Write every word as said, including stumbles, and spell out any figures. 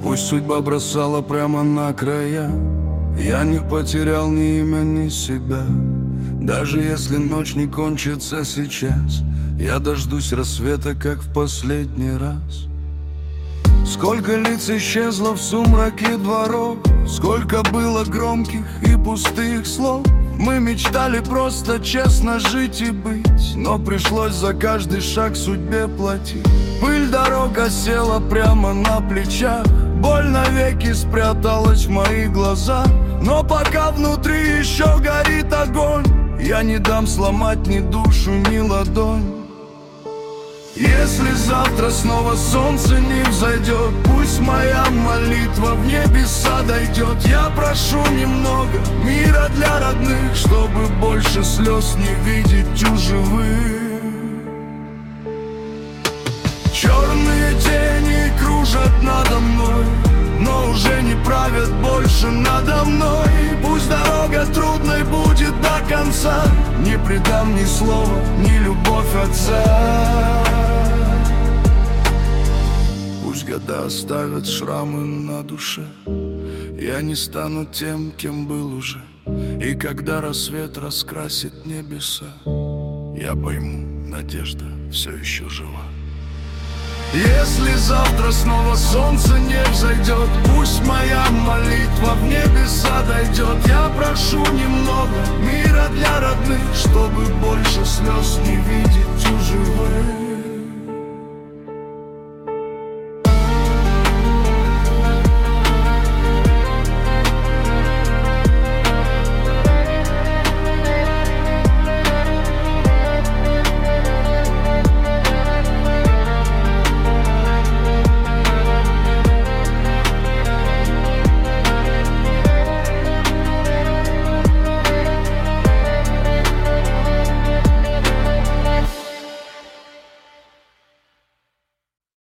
Пусть судьба бросала прямо на края, я не потерял ни имя, ни себя. Даже если ночь не кончится сейчас, я дождусь рассвета, как в последний раз. Сколько лиц исчезло в сумраке дворов, сколько было громких и пустых слов. Мы мечтали просто честно жить и быть, но пришлось за каждый шаг судьбе платить. Пыль дорог осела прямо на плечах, боль навеки спряталась в моих глазах. Но пока внутри еще горит огонь, я не дам сломать ни душу, ни ладонь. Если завтра снова солнце не взойдет, пусть моя молитва в небеса дойдет. Я прошу немного мира для родных, чтобы больше слез не видеть у живых. Черные тени кружат надо мной, но уже не правят больше надо мной. Пусть дорога трудной будет до конца, не предам ни слова, ни любовь отца. Пусть года оставят шрамы на душе, я не стану тем, кем был уже. И когда рассвет раскрасит небеса, я пойму, надежда все еще жива. Если завтра снова солнце не взойдет, пусть моя молитва в небеса дойдет. Я прошу немного мира для родных, чтобы больше слез не видеть у живых.